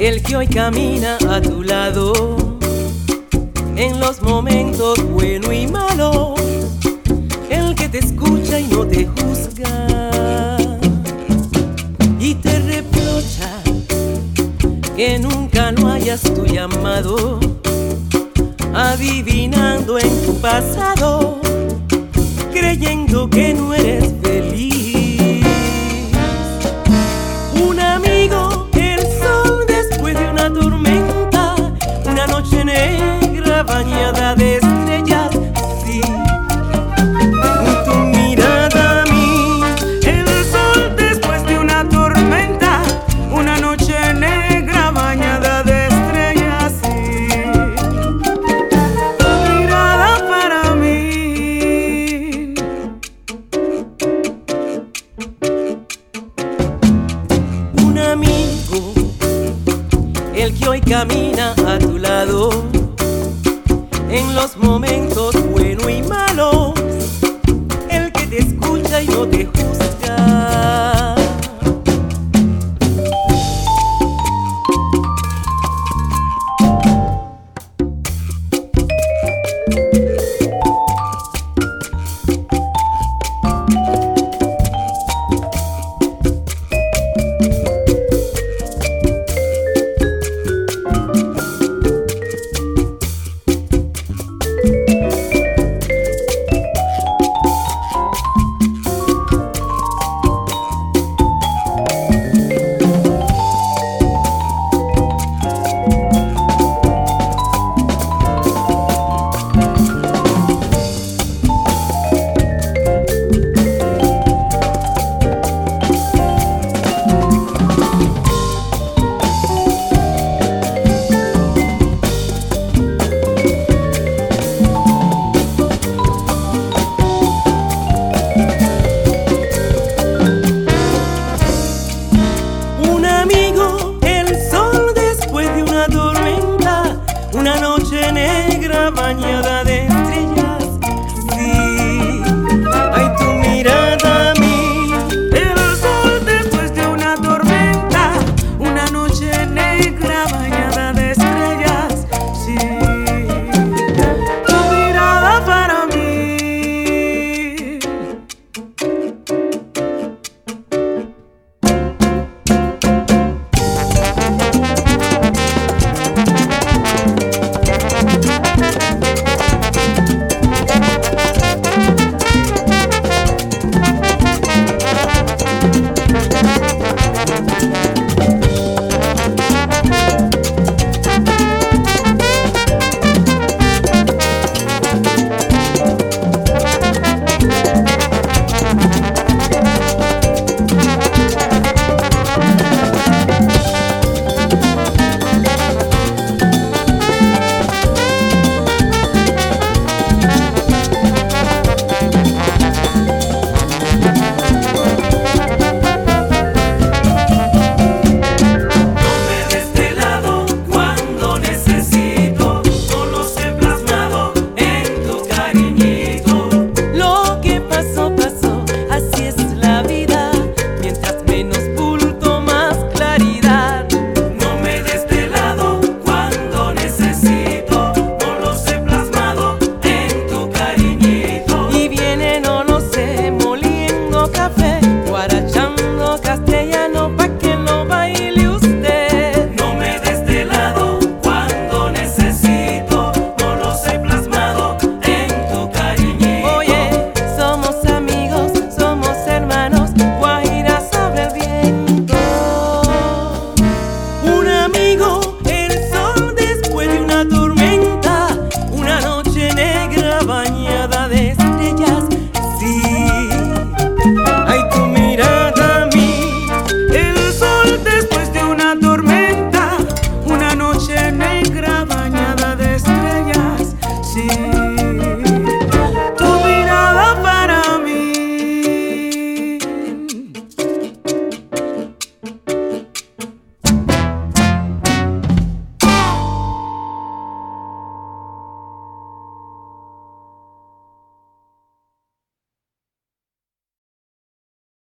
el que hoy camina a tu lado, en los momentos bueno y malo, el que te escucha y no te juzga, y te reprocha que nunca no hayas tu llamado, adivinando en tu pasado, creyendo que no eres feliz. Un amigo, el sol después de una tormenta, una noche negra bañada de estrellas, sí. Tu mirada a mí, el sol después de una tormenta, una noche negra bañada de estrellas, sí. Tu mirada para mí. Un amigo, el que hoy camina a tu lado, en los momentos buenos y malos, el que te escucha y no te juzga. Una noche negra bañada